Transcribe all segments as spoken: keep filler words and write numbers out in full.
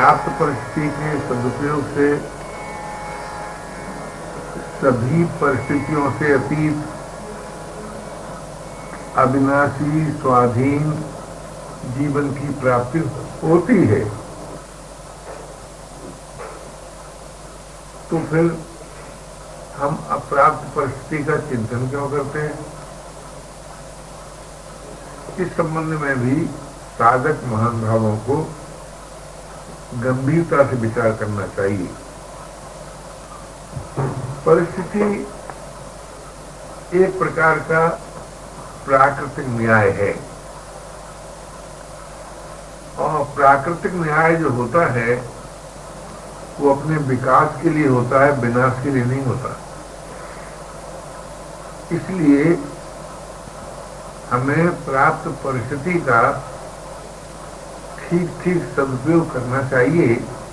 प्राप्त परिस्थिति के सदुपयोग से सभी परिस्थितियों से अतीत अविनाशी स्वाधीन जीवन की प्राप्ति होती है। तो फिर हम अप्राप्त परिस्थिति का चिंतन क्यों करते हैं? इस संबंध में भी साधक महानुभावों को गंभीरता से विचार करना चाहिए। परिस्थिति एक प्रकार का प्राकृतिक न्याय है, और प्राकृतिक न्याय जो होता है वो अपने विकास के लिए होता है, विनाश के लिए नहीं होता। इसलिए हमें प्राप्त परिस्थिति का ठीक ठीक सदुपयोग करना चाहिए।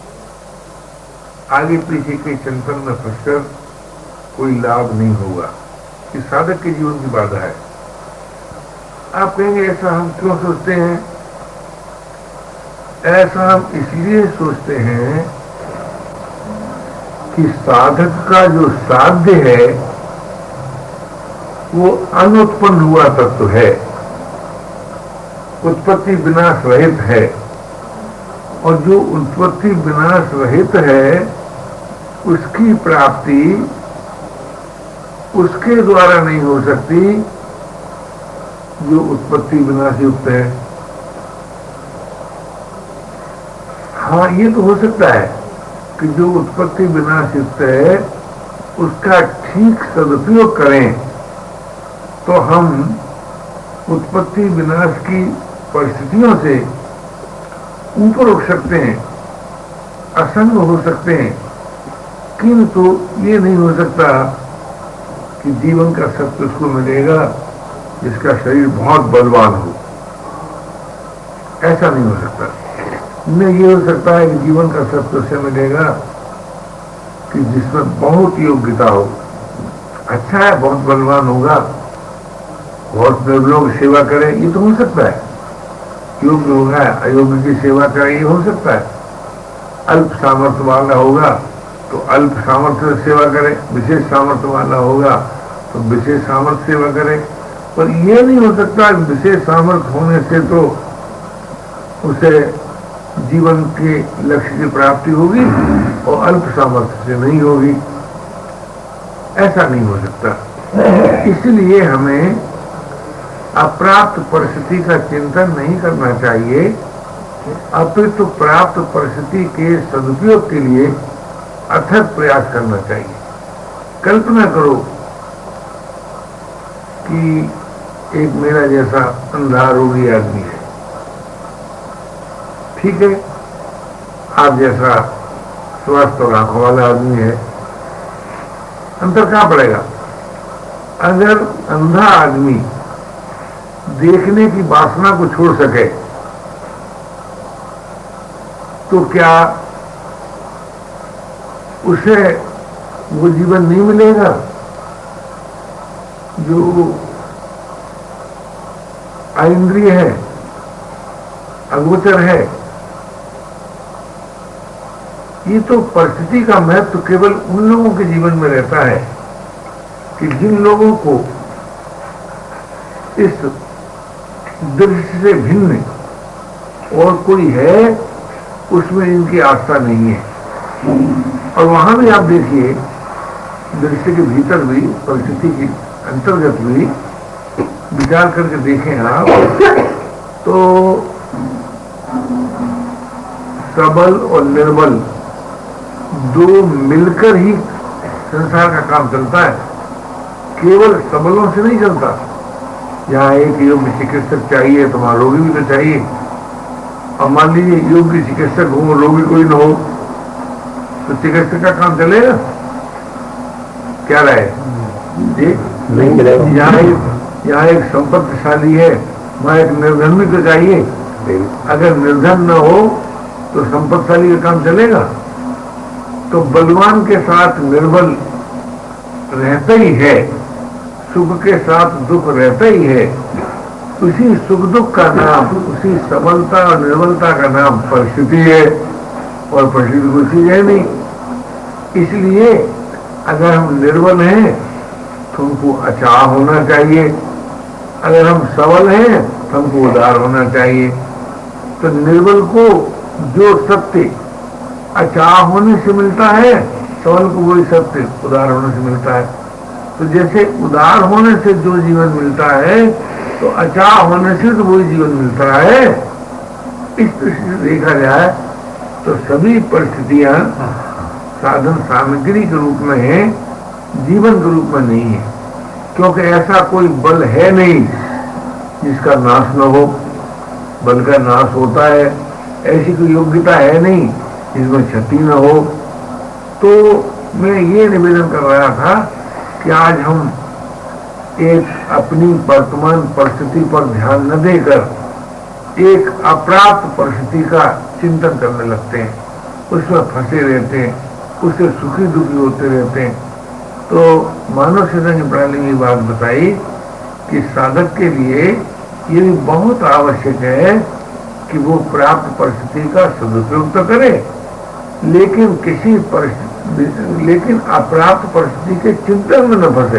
आगे पीछे के चिंतन में फंसकर कोई लाभ नहीं होगा। ये साधक के जीवन की बाधा है। आप कहेंगे ऐसा हम क्यों सोचते हैं? ऐसा हम इसलिए सोचते हैं कि साधक का जो साध्य है वो अनुत्पन्न हुआ तत्व है, उत्पत्ति विनाश रहित है, और जो उत्पत्ति विनाश रहित है उसकी प्राप्ति उसके द्वारा नहीं हो सकती जो उत्पत्ति विनाश युक्त है। हाँ, ये तो हो सकता है कि जो उत्पत्ति विनाश युक्त है उसका ठीक सदुपयोग करें तो हम उत्पत्ति विनाश की परिस्थितियों से ऊपर उठ सकते हैं, असंग हो सकते हैं। किंतु ये नहीं हो सकता कि जीवन का सत्य उसको मिलेगा जिसका शरीर बहुत बलवान हो। ऐसा नहीं हो सकता। न ये हो सकता है कि जीवन का सत्य उसे मिलेगा कि जिसमें बहुत योग्यता हो। अच्छा है, बहुत बलवान होगा, बहुत निर्बलों की सेवा करे, ये तो हो सकता है। योग्य होगा, अयोग्य की सेवा करे, ये हो सकता है। अल्प सामर्थ्य वाला होगा तो अल्प सामर्थ्य से सेवा करे, विशेष सामर्थ्य वाला होगा तो विशेष सामर्थ्य सेवा करे। पर यह नहीं हो सकता कि विशेष सामर्थ्य होने से तो उसे जीवन के लक्ष्य की प्राप्ति होगी और अल्प सामर्थ्य से नहीं होगी। ऐसा नहीं हो सकता। इसलिए हमें अप्राप्त परिस्थिति का चिंतन नहीं करना चाहिए, अपितु प्राप्त परिस्थिति के सदुपयोग के लिए अथक प्रयास करना चाहिए। कल्पना करो कि एक मेरा जैसा अंधा रोगी आदमी है, ठीक है, आप जैसा स्वस्थ और आंखों वाला आदमी है। अंतर कहां पड़ेगा? अगर अंधा आदमी देखने की वासना को छोड़ सके तो क्या उसे वो जीवन नहीं मिलेगा जो इंद्रिय है, अगोचर है? ये तो परिस्थिति का महत्व केवल उन लोगों के जीवन में रहता है कि जिन लोगों को इस दृश्य से भिन्न और कोई है उसमें इनकी आस्था नहीं है। और वहां भी आप देखिए, दृश्य के भीतर भी, परिस्थिति के अंतर्गत भी विचार करके देखें आप तो सबल और निर्बल दो मिलकर ही संसार का काम चलता है। केवल सबलों से नहीं चलता। यहाँ एक योग्य चिकित्सक चाहिए तो वहां रोगी भी तो चाहिए। अब मान लीजिए योग्य चिकित्सक हो, रोगी कोई न हो, तो चिकित्सक का काम चलेगा? क्या रहे जी? नहीं चलेगा। यहाँ एक यहाँ एक संपत्तिशाली है, वहां एक निर्धन भी तो चाहिए। अगर निर्धन न हो तो संपत्तिशाली का काम चलेगा? तो बलवान के साथ निर्बल रहता ही है, सुख के साथ दुख रहता ही है। उसी सुख दुख का नाम, उसी सबलता और निर्बलता का नाम परिस्थिति है। और परिस्थिति कोई चीज है नहीं। इसलिए अगर हम निर्बल हैं तो हमको अचाह होना चाहिए, अगर हम सबल हैं तो हमको उदार होना चाहिए। तो निर्बल को जो सत्य अचाह होने से मिलता है, सबल को वही सत्य उदार होने से मिलता है। तो जैसे उदार होने से जो जीवन मिलता है, तो अचाह होने से तो वही जीवन मिलता है। इस दृष्टि से देखा जाए तो सभी परिस्थितियां साधन सामग्री के रूप में है, जीवन के रूप में नहीं है। क्योंकि ऐसा कोई बल है नहीं जिसका नाश न हो। बल का नाश होता है, ऐसी कोई योग्यता है नहीं जिसमें क्षति न हो। तो मैं ये निवेदन कर रहा था कि आज हम एक अपनी वर्तमान परिस्थिति पर ध्यान न देकर एक अप्राप्त परिस्थिति का चिंतन करने लगते हैं, उसमें फंसे रहते हैं, उससे सुखी दुखी होते रहते हैं। तो मानव सेना की प्रणाली में बात बताई कि साधक के लिए ये भी बहुत आवश्यक है कि वो प्राप्त परिस्थिति का सदुपयोग तो करे, लेकिन किसी परिस्थिति लेकिन अप्राप्त परिस्थिति के चिंतन में न फंसे।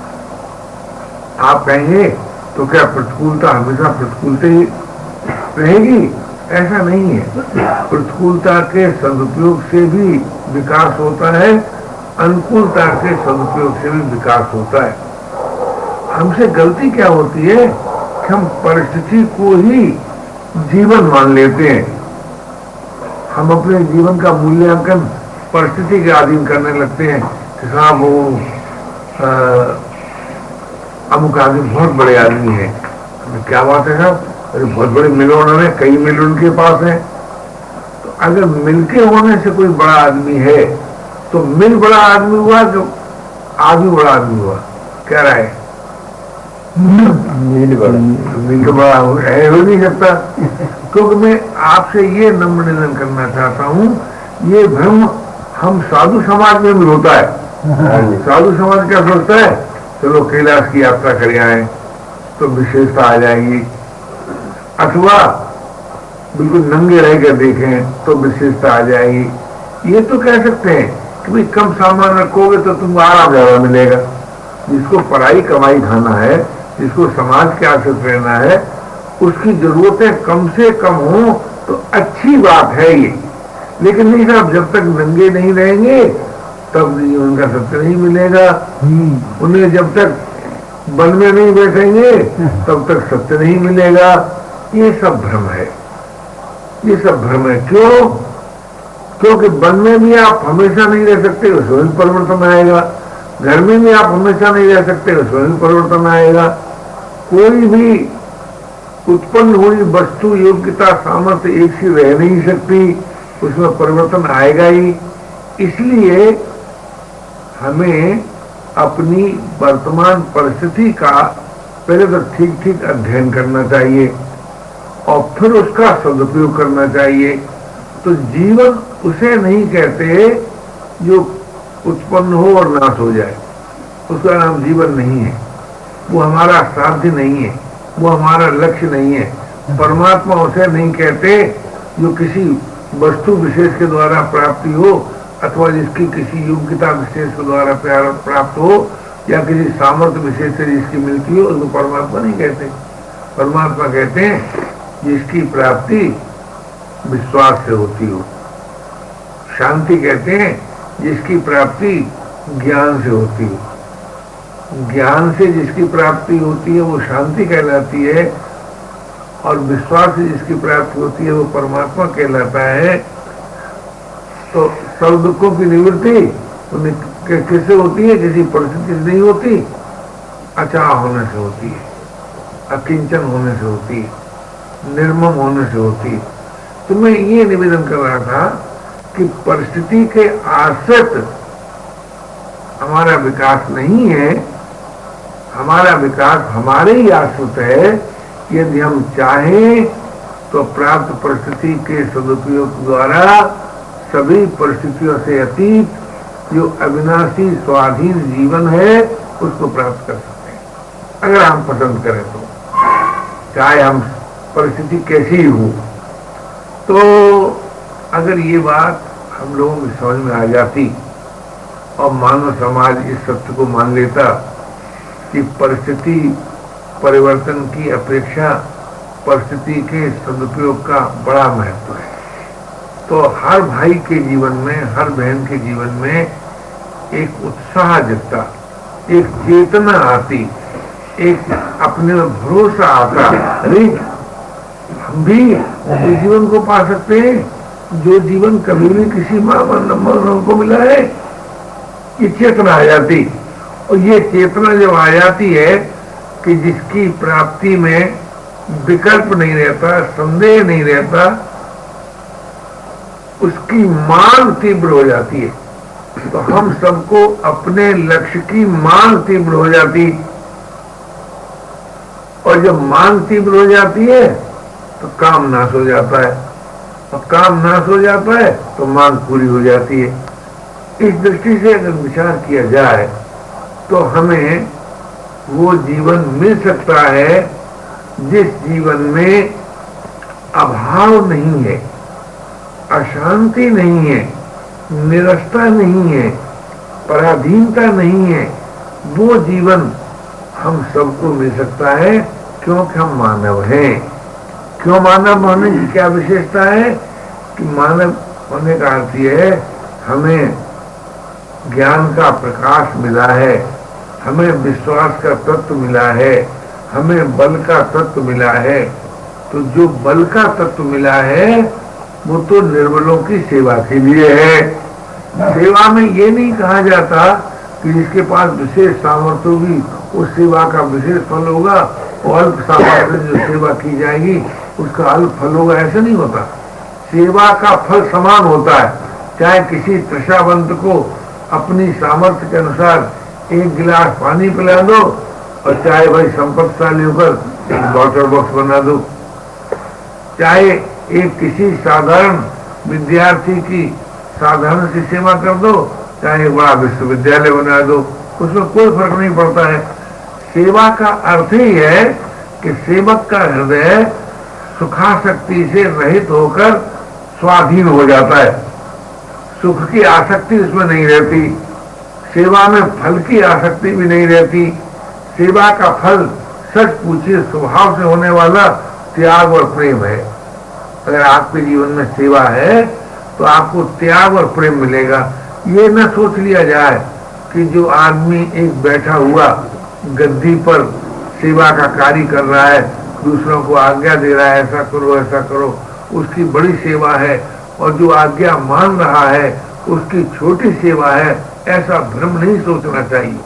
आप कहेंगे तो क्या प्रतिकूलता हमेशा प्रतिकूलता ही रहेगी? ऐसा नहीं है। प्रतिकूलता के सदुपयोग से भी विकास होता है, अनुकूलता के सदुपयोग से भी विकास होता है। हमसे गलती क्या होती है कि हम परिस्थिति को ही जीवन मान लेते हैं। हम अपने जीवन का मूल्यांकन परिस्थिति के अधीन करने लगते हैं कि साहब वो अमुक आदमी बहुत बड़े आदमी है। क्या बात है साहब? अरे बहुत बड़े मिल ओनर है, कई मिल उनके पास है। तो अगर मिल के होने से कोई बड़ा आदमी है तो मिल बड़ा आदमी हुआ कि आदमी बड़ा आदमी हुआ? क्या राय? मिल बड़ा मिल तो बड़ा है हो नहीं सकता। क्योंकि मैं आपसे ये नम्र निवेदन करना चाहता हूँ, ये भ्रम हम साधु समाज में भी होता है। साधु समाज क्या सोचता है, चलो कैलाश की यात्रा कर आए तो विशेषता आ जाएगी, अथवा बिल्कुल नंगे रह कर देखें तो विशेषता आ जाएगी। ये तो कह सकते हैं कि भाई कम सामान रखोगे तो तुमको आराम ज्यादा मिलेगा। जिसको पढ़ाई कमाई खाना है, जिसको समाज के आश्रित रहना है, उसकी जरूरतें कम से कम हो तो अच्छी बात है ये। लेकिन नहीं साहब, जब तक नंगे नहीं रहेंगे तब उनका सत्य नहीं मिलेगा। उन्हें जब तक वन में नहीं बैठेंगे तब तक सत्य नहीं मिलेगा। ये सब भ्रम है, ये सब भ्रम है। क्यों? क्योंकि वन में भी आप हमेशा नहीं रह सकते, उसमें भी परिवर्तन आएगा। घर में भी आप हमेशा नहीं रह सकते, उसमें भी परिवर्तन आएगा। कोई भी उत्पन्न हुई वस्तु, योग्यता, सामर्थ्य एक सी रह नहीं सकती, उसमें परिवर्तन आएगा ही। इसलिए हमें अपनी वर्तमान परिस्थिति का पहले तो ठीक ठीक अध्ययन करना चाहिए और फिर उसका सदुपयोग करना चाहिए। तो जीवन उसे नहीं कहते जो उत्पन्न हो और नाश हो जाए, उसका नाम जीवन नहीं है। वो हमारा साध्य नहीं है, वो हमारा लक्ष्य नहीं है। परमात्मा उसे नहीं कहते जो किसी वस्तु विशेष के द्वारा प्राप्ति हो, अथवा जिसकी किसी योग्यता विशेष के द्वारा प्राप्त हो, या किसी सामर्थ्य विशेष से जिसकी मिलती हो, उसको परमात्मा नहीं कहते। परमात्मा कहते हैं जिसकी प्राप्ति विश्वास से होती हो। शांति कहते हैं जिसकी प्राप्ति ज्ञान से होती हो। ज्ञान से जिसकी प्राप्ति होती है वो शांति कहलाती है, और विश्वास से जिसकी प्राप्ति होती है वो परमात्मा कहलाता है। तो सर्व दुखों की निवृत्ति किससे होती है? किसी परिस्थिति से नहीं होती, अचाह होने से होती है, अकिंचन होने से होती है, निर्मम होने से होती है। तो मैं ये निवेदन कर रहा था कि परिस्थिति के आश्रित हमारा विकास नहीं है, हमारा विकास हमारे ही आश्रित है। यदि हम चाहें तो प्राप्त परिस्थिति के सदुपयोग द्वारा सभी परिस्थितियों से अतीत जो अविनाशी स्वाधीन जीवन है उसको प्राप्त कर सकते हैं, अगर हम पसंद करें तो। चाहे हम परिस्थिति कैसी ही हो, तो अगर ये बात हम लोगों की समझ में आ जाती और मानव समाज इस सत्य को मान लेता कि परिस्थिति परिवर्तन की अपेक्षा परिस्थिति के सदुपयोग का बड़ा महत्व है, तो हर भाई के जीवन में, हर बहन के जीवन में एक उत्साह जगता, एक चेतना आती, एक अपने में भरोसा आता, अरे हम भी उस जीवन को पा सकते हैं जो जीवन कभी भी किसी मानव को मिला है। ये चेतना आ जाती, और ये चेतना जब आ जाती है कि जिसकी प्राप्ति में विकल्प नहीं रहता, संदेह नहीं रहता, उसकी मांग तीव्र हो जाती है। तो हम सबको अपने लक्ष्य की मांग तीव्र हो जाती, और जब मांग तीव्र हो जाती है तो काम नाश हो जाता है, और काम नाश हो जाता है तो मांग पूरी हो जाती है। इस दृष्टि से अगर विचार किया जाए तो हमें वो जीवन मिल सकता है जिस जीवन में अभाव नहीं है, अशांति नहीं है, निरस्ता नहीं है, पराधीनता नहीं है। वो जीवन हम सबको मिल सकता है क्योंकि हम मानव हैं। क्यों मानव होने की क्या विशेषता है कि मानव होने का अर्थ यह है हमें ज्ञान का प्रकाश मिला है, हमें विश्वास का तत्व मिला है, हमें बल का तत्व मिला है। तो जो बल का तत्व मिला है वो तो निर्बलों की सेवा के लिए है। सेवा में ये नहीं कहा जाता कि जिसके पास विशेष सामर्थ्य होगी उस सेवा का विशेष फल होगा, और अल्प सामर्थ्य जो सेवा की जाएगी उसका अल्प फल होगा, ऐसा नहीं होता। सेवा का फल समान होता है, चाहे किसी तृषावंत को अपनी सामर्थ्य के अनुसार एक गिलास पानी पिला दो, और चाहे भाई संपत्तिशाली होकर एक वाटर बॉक्स बना दो, चाहे एक किसी साधारण विद्यार्थी की साधारण सी सेवा कर दो, चाहे एक बड़ा विश्वविद्यालय बना दो, उसमें कोई फर्क नहीं पड़ता है। सेवा का अर्थ ही है कि सेवक का हृदय सुखासक्ति से रहित होकर स्वाधीन हो जाता है, सुख की आसक्ति उसमें नहीं रहती, सेवा में फल की आसक्ति भी नहीं रहती। सेवा का फल सच पूछिए स्वभाव से होने वाला त्याग और प्रेम है। अगर आपके जीवन में सेवा है तो आपको त्याग और प्रेम मिलेगा। ये न सोच लिया जाए कि जो आदमी एक बैठा हुआ गद्दी पर सेवा का कार्य कर रहा है, दूसरों को आज्ञा दे रहा है ऐसा करो ऐसा करो, उसकी बड़ी सेवा है, और जो आज्ञा मान रहा है उसकी छोटी सेवा है, ऐसा भ्रम नहीं सोचना चाहिए।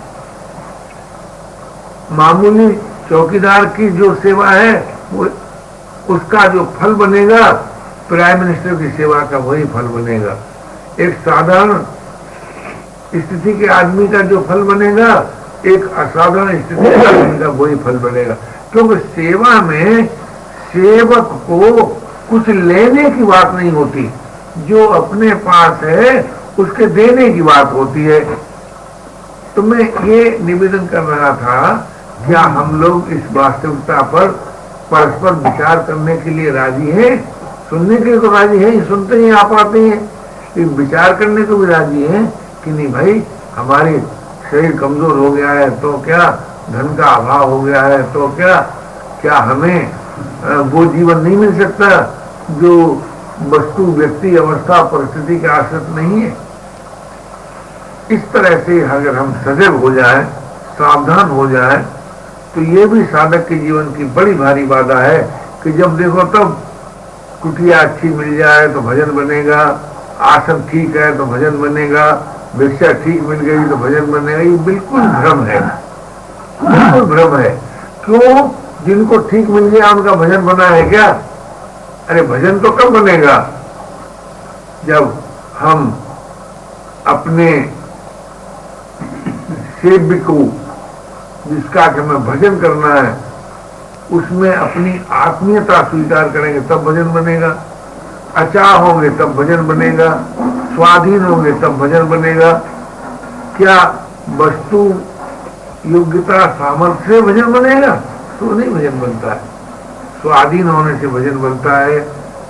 मामूली चौकीदार की जो सेवा है वो उसका जो फल बनेगा प्राइम मिनिस्टर की सेवा का वही फल बनेगा। एक साधारण स्थिति के आदमी का जो फल बनेगा एक असाधारण स्थिति के आदमी का वही फल बनेगा, क्योंकि सेवा में सेवक को कुछ लेने की बात नहीं होती, जो अपने पास है उसके देने की बात होती है। तो मैं ये निवेदन कर रहा था, क्या हम लोग इस वास्तविकता पर परस्पर विचार करने के लिए राजी हैं? सुनने के लिए तो राजी हैं, सुनते ही आप आते हैं, लेकिन विचार करने को भी राजी हैं कि नहीं भाई हमारे शरीर कमजोर हो गया है तो क्या, धन का अभाव हो गया है तो क्या, क्या हमें वो जीवन नहीं मिल सकता जो वस्तु व्यक्ति अवस्था परिस्थिति के आश्रित नहीं है? इस तरह से अगर हम सजग हो जाए, सावधान हो जाए, तो ये भी साधक के जीवन की बड़ी भारी बाधा है कि जब देखो तब कुटिया अच्छी मिल जाए तो भजन बनेगा, आसन ठीक है तो भजन बनेगा, भिक्षा ठीक मिल गई तो भजन बनेगा। ये बिल्कुल भ्रम है, बिल्कुल भ्रम है। क्यों? जिनको ठीक मिल गया उनका भजन बना है क्या? अरे भजन तो कब बनेगा? जब हम अपने सेव्य को, जिसका कि हमें भजन करना है, उसमें अपनी आत्मीयता स्वीकार करेंगे तब भजन बनेगा। अचाह होंगे तब भजन बनेगा, स्वाधीन होंगे तब भजन बनेगा। क्या वस्तु योग्यता सामर्थ्य से भजन बनेगा? तो नहीं भजन बनता है। स्वाधीन होने से भजन बनता है,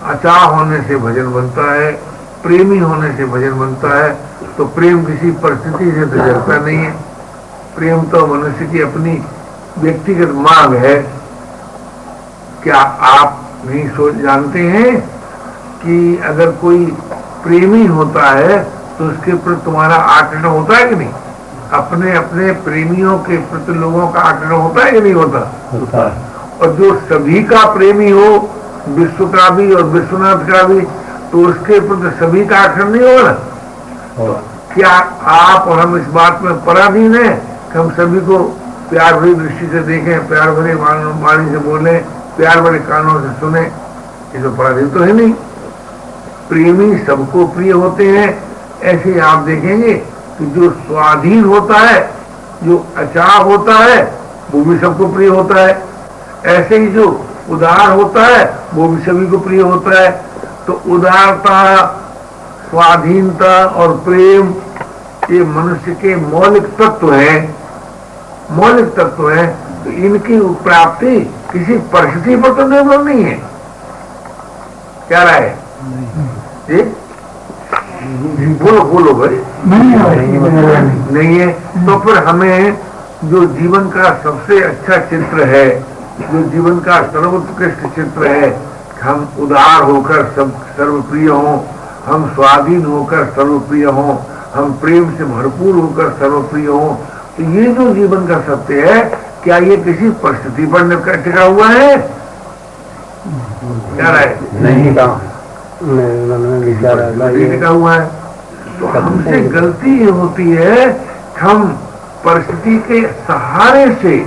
अचाह होने से भजन बनता है, प्रेमी होने से भजन बनता है। तो प्रेम किसी परिस्थिति से तो जलता नहीं है। प्रेम तो मनुष्य की अपनी व्यक्तिगत मांग है। क्या आप नहीं सोच जानते हैं कि अगर कोई प्रेमी होता है तो उसके प्रति तुम्हारा आकर्षण होता है कि नहीं? अपने अपने प्रेमियों के प्रति लोगों का आकर्षण होता है कि नहीं होता? होता है। और जो सभी का प्रेमी हो, विश्व का भी और विश्वनाथ का भी, तो उसके प्रति सभी का आकर्षण नहीं होगा। तो क्या आप और हम इस बात में पराधीन है कि हम सभी को प्यार भरी दृष्टि से देखें, प्यार भरे वाणी से बोले, प्यार भरे कानों से सुने? ये तो पराधीन तो है नहीं। प्रेमी सबको प्रिय होते हैं। ऐसे आप देखेंगे कि जो स्वाधीन होता है, जो अचाह होता है, वो भी सबको प्रिय होता है। ऐसे ही जो उदार होता है वो भी सभी को प्रिय होता है। तो उदारता, स्वाधीनता और प्रेम ये मनुष्य के मौलिक तत्व है, मौलिक तत्व है। तो इनकी प्राप्ति किसी परिस्थिति पर तो निर्भर नहीं है। क्या राय है जी? बोलो बोलो भाई। नहीं है, नहीं है तो फिर हमें जो जीवन का सबसे अच्छा चित्र है, जो जीवन का सर्वोत्कृष्ट चित्र है, हम उदार होकर सब सर्वप्रिय हों, हम स्वाधीन होकर सर्वप्रिय हों, हम प्रेम से भरपूर होकर सर्वप्रिय हों, तो ये जो जीवन का सत्य है, क्या ये किसी परिस्थिति पर टिका हुआ है? क्या राय? नहीं का टिका हुआ है। तो हमसे गलती ये होती है, हम परिस्थिति के सहारे से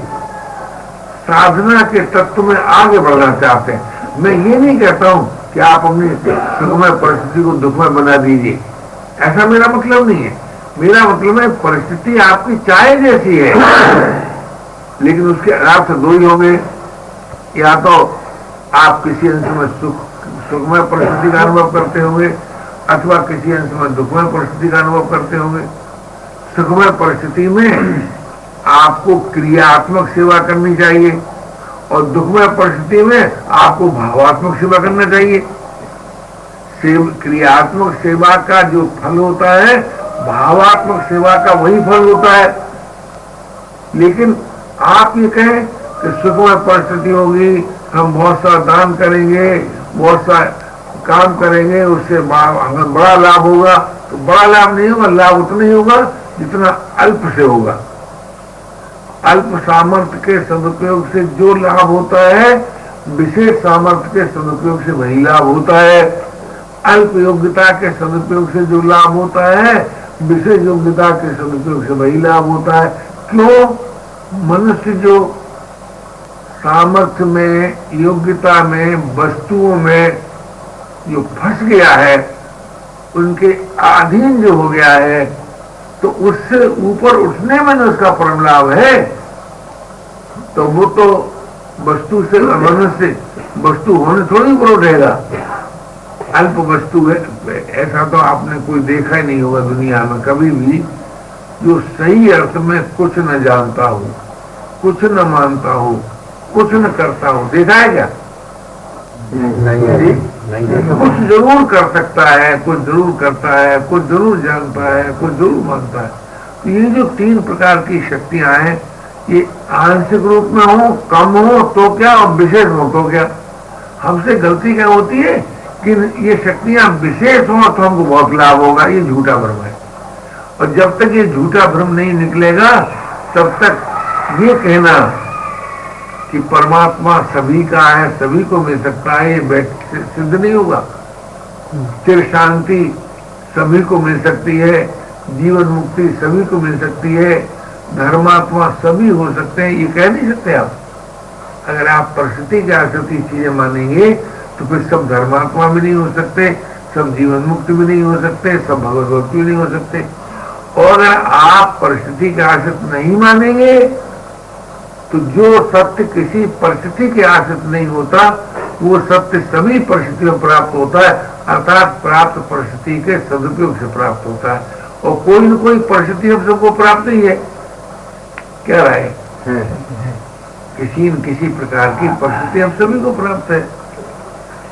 साधना के तत्व में आगे बढ़ना चाहते हैं। मैं ये नहीं कहता हूं कि आप अपनी सुखमय परिस्थिति को दुखमय बना दीजिए, ऐसा मेरा मतलब नहीं है। मेरा मतलब है परिस्थिति आपकी चाय जैसी है, लेकिन उसके अर्थ दो ही होंगे। या तो आप किसी अंश में सुख सुखमय परिस्थिति का अनुभव करते होंगे, अथवा किसी अंश में दुखमय परिस्थिति का अनुभव करते होंगे। सुखमय परिस्थिति में आपको क्रियात्मक सेवा करनी चाहिए और दुखमय परिस्थिति में आपको भावात्मक सेवा करना चाहिए। सेव, क्रियात्मक सेवा का जो फल होता है, भावात्मक सेवा का वही फल होता है। लेकिन आप ये कहें कि सुखमय परिस्थिति होगी, हम बहुत सा दान करेंगे, बहुत सा काम करेंगे, उससे हमें बड़ा लाभ होगा, तो बड़ा लाभ नहीं होगा। लाभ उतना ही होगा जितना अल्प से होगा। अल्प सामर्थ्य के सदुपयोग से जो लाभ होता है, विशेष सामर्थ्य के सदुपयोग से वही लाभ होता है। अल्प योग्यता के सदुपयोग से जो लाभ होता है, विशेष योग्यता के सदुपयोग से वही लाभ होता है। क्यों? मनुष्य जो सामर्थ्य में, योग्यता में, वस्तुओं में जो फंस गया है, उनके अधीन जो हो गया है, तो उससे ऊपर उठने में उसका परम लाभ है। तो वो तो वस्तु से, मनुष्य वस्तु होने थोड़ी ऊपर उठेगा। अल्प वस्तु है, ऐसा तो आपने कोई देखा ही नहीं होगा दुनिया में कभी भी, जो सही अर्थ में कुछ न जानता हो, कुछ न मानता हो, कुछ न करता हो। देखा है क्या? नहीं है, नहीं। कुछ जरूर कर सकता है, कुछ जरूर करता है, कुछ जरूर जानता है, कुछ जरूर मानता है। तो ये जो तीन प्रकार की शक्तियां हैं, ये आंशिक रूप में हो, कम हो तो क्या, और विशेष हो तो क्या। हमसे गलती क्या होती है कि ये शक्तियां विशेष हो तो हमको बहुत लाभ होगा, ये झूठा भ्रम है। और जब तक ये झूठा भ्रम नहीं निकलेगा, तब तक ये कहना कि परमात्मा सभी का है, सभी को मिल सकता है, ये सिद्ध नहीं होगा। चिर शांति सभी को मिल सकती है, जीवन मुक्ति सभी को मिल सकती है, धर्मात्मा सभी हो सकते हैं, ये कह नहीं सकते आप। अगर आप परिस्थिति के आधार से चीजें मानेंगे तो फिर सब धर्मात्मा भी नहीं हो सकते, सब जीवन मुक्ति भी नहीं हो सकते, सब भगवत भक्त भी नहीं हो सकते। और अगर आप परिस्थिति के आश्रित नहीं मानेंगे तो जो सत्य किसी परिस्थिति के आश्रित नहीं होता, वो सत्य सभी परिस्थितियों में प्राप्त होता है, अर्थात प्राप्त परिस्थिति के सदुपयोग से प्राप्त होता है। और कोई न कोई परिस्थिति हम सबको प्राप्त ही है। क्या राय है? किसी न किसी प्रकार की परिस्थिति हम सभी को प्राप्त है।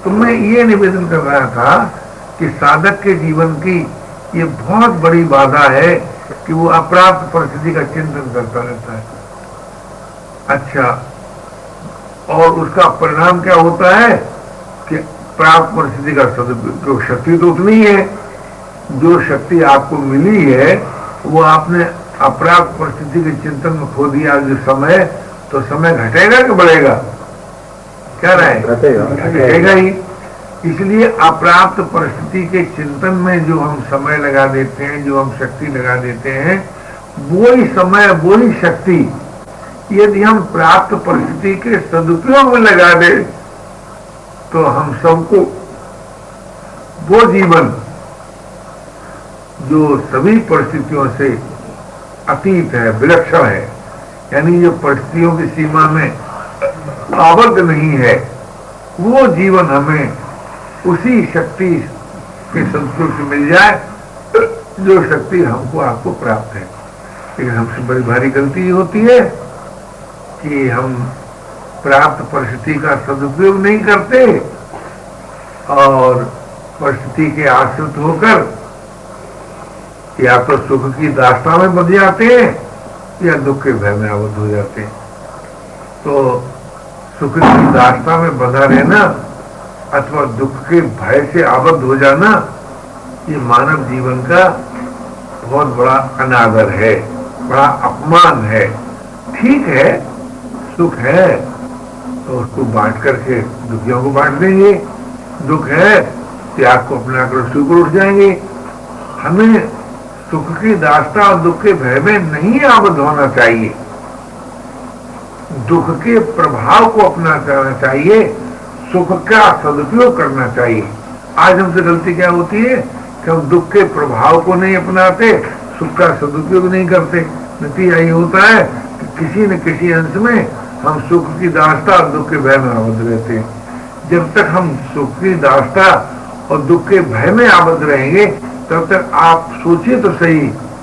तो मैं ये निवेदन कर रहा था कि साधक के जीवन की ये बहुत बड़ी बाधा है कि वो अप्राप्त परिस्थिति का चिंतन करता रहता है। अच्छा, और उसका परिणाम क्या होता है कि प्राप्त परिस्थिति का सदुपयोग, शक्ति तो उतनी है, जो शक्ति आपको मिली है वो आपने अप्राप्त परिस्थिति के चिंतन में खो दिया। जो समय, तो समय घटेगा कि बढ़ेगा? क्या रहे? घटेगा ही। इसलिए अप्राप्त परिस्थिति के चिंतन में जो हम समय लगा देते हैं, जो हम शक्ति लगा देते हैं, वो ही समय, वो ही शक्ति यदि हम प्राप्त परिस्थिति के सदुपयोग में लगा दे तो हम सबको वो जीवन जो सभी परिस्थितियों से अतीत है, विलक्षण है, यानी जो परिस्थितियों की सीमा में आबद्ध नहीं है, वो जीवन हमें उसी शक्ति के सदुपयोग से मिल जाए जो शक्ति हमको आपको प्राप्त है। लेकिन हमसे बड़ी भारी गलती ये होती है कि हम प्राप्त परिस्थिति का सदुपयोग नहीं करते और परिस्थिति के आश्रित होकर या तो सुख की दास्ता में बंध जाते हैं या दुख के भय में आबद्ध हो जाते हैं। तो सुख की दास्ता में बंधा रहना अथवा दुख के भय से आबद्ध हो जाना, ये मानव जीवन का बहुत बड़ा अनादर है, बड़ा अपमान है। ठीक है, सुख है तो उसको बांट करके दुखियों को बांट देंगे, दुख है त्याग को अपना कर सुख उठ जाएंगे। हमें सुख की दास्ता और दुख के भय में नहीं आबद्ध होना चाहिए, दुख के प्रभाव को अपनाना चाहिए, सुख का सदुपयोग करना चाहिए। आज हमसे गलती क्या होती है कि हम दुख के प्रभाव को नहीं अपनाते, सुख का सदुपयोग नहीं करते। नतीजा ये होता है कि किसी न किसी अंश में हम सुख की दास्ता और दुख के भय में आबद्ध रहते हैं। जब तक हम सुख की दास्ता और दुख के भय में आबद्ध रहेंगे तब तक आप सोचिए तो सही,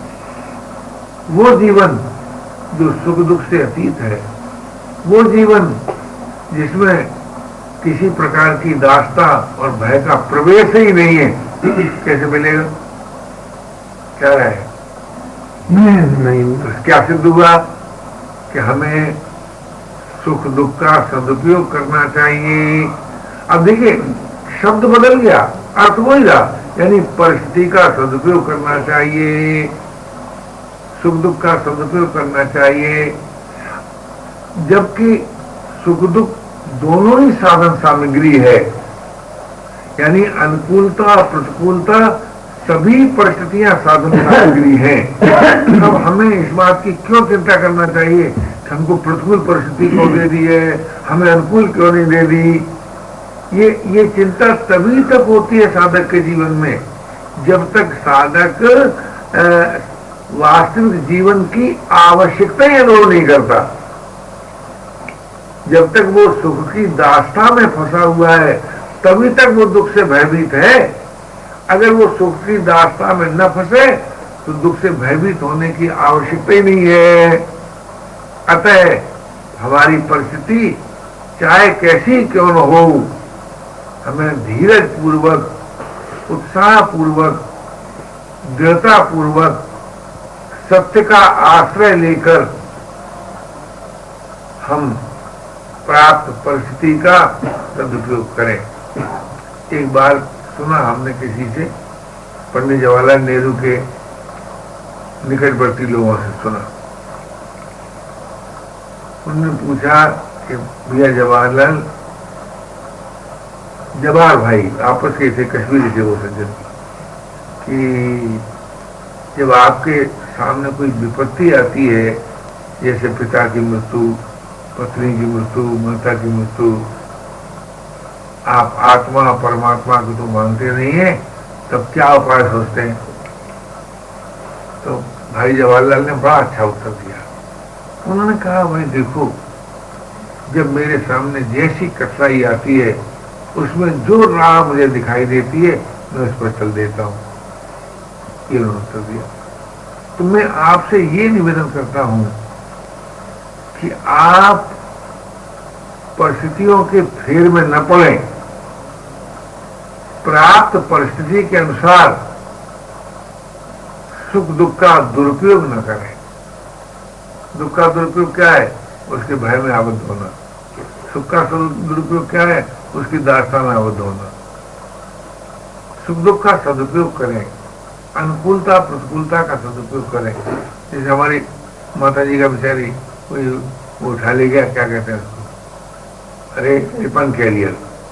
वो जीवन जो सुख दुख से अतीत है, वो जीवन जिसमें किसी प्रकार की दास्ता और भय का प्रवेश ही नहीं है, कैसे मिलेगा? क्या राय है? नहीं, तो क्या सिद्ध हुआ कि हमें सुख दुख का सदुपयोग करना चाहिए। अब देखिए, शब्द बदल गया, अर्थ वही रहा, यानी परिस्थिति का सदुपयोग करना चाहिए, सुख दुख का सदुपयोग करना चाहिए। जबकि सुख दुख दोनों ही साधन सामग्री है, यानी अनुकूलता और प्रतिकूलता सभी परिस्थितियां साधन सामग्री हैं। अब हमें इस बात की क्यों चिंता करना चाहिए कि हमको प्रतिकूल परिस्थिति क्यों दे दी है, हमें अनुकूल क्यों नहीं दे दी? ये ये चिंता तभी तक होती है साधक के जीवन में जब तक साधक वास्तविक जीवन की आवश्यकता ही अनुभव नहीं करता। जब तक वो सुख की दास्ता में फंसा हुआ है तभी तक वो दुख से भयभीत है। अगर वो सुख की दास्ता में न फंसे तो दुख से भयभीत होने की आवश्यकता ही नहीं है। अतः हमारी परिस्थिति चाहे कैसी क्यों न हो, हमें धीरज पूर्वक, उत्साह पूर्वक, दृढ़ता पूर्वक सत्य का आश्रय लेकर हम प्राप्त परिस्थिति का सदुपयोग करें। एक बार सुना हमने किसी से, पंडित जवाहरलाल नेहरू के निकटवर्ती लोगों से सुना, उन्होंने पूछा कि भैया जवाहरलाल, जवाहर भाई आपस के थे, कश्मीरी थे वो सज्जन, कि जब आपके सामने कोई विपत्ति आती है, जैसे पिता की मृत्यु, पत्नी की मृत्यु, माता की मृत्यु, आप आत्मा परमात्मा को तो मानते नहीं है, तब क्या उपाय सोचते हैं? तो भाई जवाहरलाल ने बड़ा अच्छा उत्तर दिया। उन्होंने कहा, भाई देखो, जब मेरे सामने जैसी कठिनाई आती है उसमें जो राह मुझे दिखाई देती है मैं उस पर चल देता हूं। ये उन्होंने उत्तर दिया। तो मैं आपसे ये निवेदन करता हूं कि आप परिस्थितियों के फेर में न पड़ें, प्राप्त परिस्थिति के अनुसार सुख दुख का दुरुपयोग न करें। दुख का दुरुपयोग क्या है? उसके भय में आबद्ध होना। सुख का दुरुपयोग क्या है? उसकी दास्ता में आबद्ध होना। सुख दुख का सदुपयोग करें, अनुकूलता प्रतिकूलता का सदुपयोग करें। जैसे हमारी माता जी का बेचारी कोई उठा ले गया, क्या कहते हैं उसको, अरे टिफन कैरियर,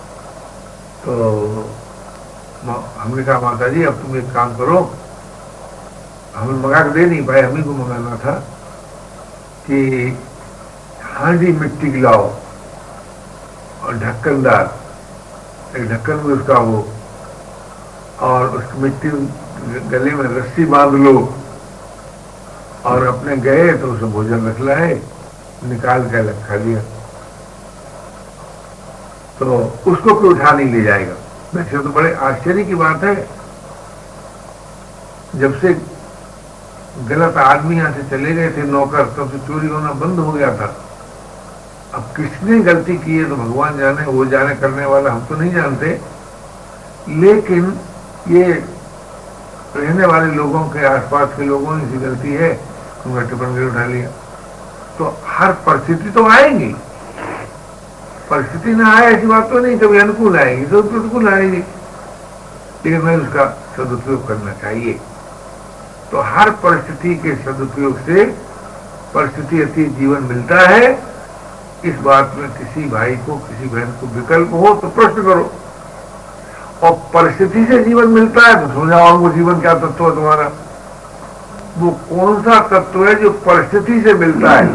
तो हमने कहा माता जी अब तुम एक काम करो, हमें मंगा के दे नहीं पाए, हमें को मंगाना था कि हांडी मिट्टी की लाओ और ढक्कनदार, एक ढक्कन में उसका वो, और उस मिट्टी गले में रस्सी बांध लो, और अपने गए तो उसे भोजन रख लाए, निकाल के अलग खा लिया। तो उसको कोई उठा नहीं ले जाएगा। वैसे तो बड़े आश्चर्य की बात है, जब से गलत आदमी यहां से चले गए थे नौकर, तब से चोरी होना बंद हो गया था। अब किसने गलती की है तो भगवान जाने, वो जाने, करने वाला हम तो नहीं जानते, लेकिन ये रहने वाले लोगों के, आसपास के लोगों की गलती है, उनका टिफिन भी उठा लिया। तो हर परिस्थिति तो आएगी, परिस्थिति ना आए ऐसी बात तो नहीं, कभी अनुकूल आएगी तो प्रतिकूल आएगी, लेकिन हमें उसका सदुपयोग करना चाहिए। तो हर परिस्थिति के सदुपयोग से परिस्थिति अतीत जीवन मिलता है। इस बात में किसी भाई को, किसी बहन को विकल्प हो तो प्रश्न करो, और परिस्थिति से जीवन मिलता है तो समझाओ वो जीवन क्या तत्व है तुम्हारा, वो कौन सा तत्व है जो परिस्थिति से मिलता है।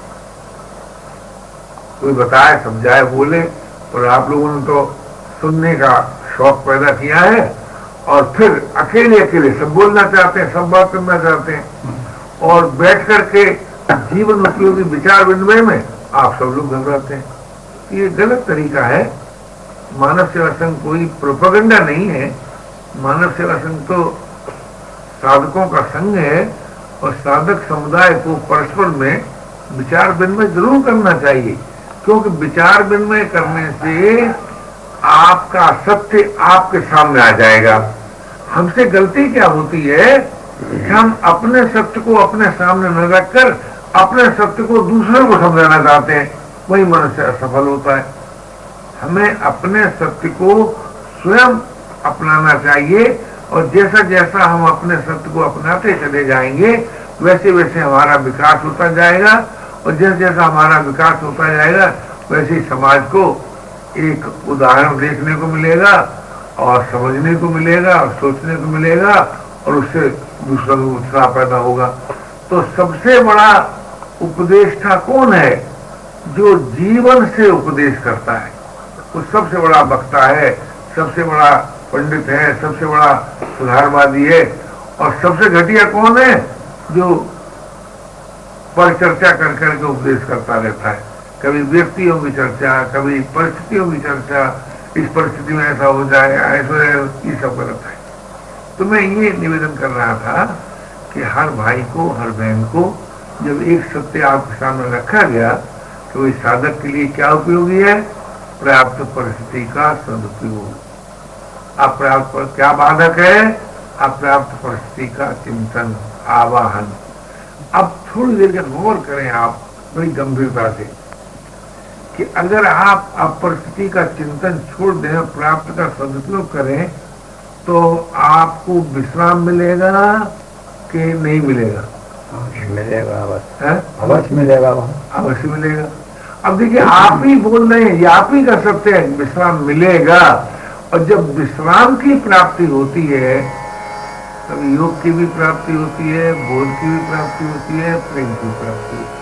कोई बताए, समझाए, बोले, और आप लोगों ने तो सुनने का शौक पैदा किया है, और फिर अकेले अकेले सब बोलना चाहते हैं, सब बात करना चाहते हैं, और बैठ करके जीवन उपयोगी विचार विनिमय में आप सब लोग घबराते हैं। ये गलत तरीका है। मानव सेवा संघ कोई प्रोपेगेंडा नहीं है। मानव सेवा संघ तो साधकों का संघ है, और साधक समुदाय को परस्पर में विचार विनिमय जरूर करना चाहिए, क्योंकि विचार विनिमय करने से आपका सत्य आपके सामने आ जाएगा। हमसे गलती क्या होती है कि हम अपने सत्य को अपने सामने न रखकर अपने सत्य को दूसरे को समझाना चाहते हैं, वही मनुष्य असफल होता है। हमें अपने सत्य को स्वयं अपनाना चाहिए, और जैसा जैसा हम अपने सत्य को अपनाते चले जाएंगे वैसे वैसे हमारा विकास होता जाएगा, और जैसे जैसा हमारा विकास होता जाएगा वैसे ही समाज को एक उदाहरण देखने को मिलेगा, और समझने को मिलेगा, और सोचने को मिलेगा, और उससे दूसरों को उत्साह पैदा होगा। तो सबसे बड़ा उपदेष्टा कौन है? जो जीवन से उपदेश करता है, वो सबसे बड़ा वक्ता है, सबसे बड़ा पंडित है, सबसे बड़ा सुधारवादी है। और सबसे घटिया कौन है? जो परिचर्चा कर करके उपदेश करता रहता है, कभी व्यक्तियों की चर्चा, कभी परिस्थितियों की चर्चा, इस परिस्थिति में ऐसा हो जाए, ऐसा, ये सब गलत है। तो मैं ये निवेदन कर रहा था कि हर भाई को, हर बहन को जब एक सत्य आपके सामने रखा गया तो इस साधक के लिए क्या उपयोगी है? प्राप्त परिस्थिति का सदुपयोग। अप्राप्त पर क्या बाधक है? अप्राप्त परिस्थिति का चिंतन, आवाहन। अब थोड़ी देर का गौर करें आप बड़ी गंभीरता से कि अगर आप अपरिस्थिति का चिंतन छोड़ दें, प्राप्त का सदुपयोग करें, तो आपको विश्राम मिलेगा कि नहीं मिलेगा? मिलेगा, अवश्य अवश्य मिलेगा, अवश्य मिलेगा। अब देखिए, आप ही बोल रहे हैं, ये आप ही कर सकते हैं, विश्राम मिलेगा। और जब विश्राम की प्राप्ति होती है तब योग की भी प्राप्ति होती है, बोध की भी प्राप्ति होती है, प्रेम की प्राप्ति होती है।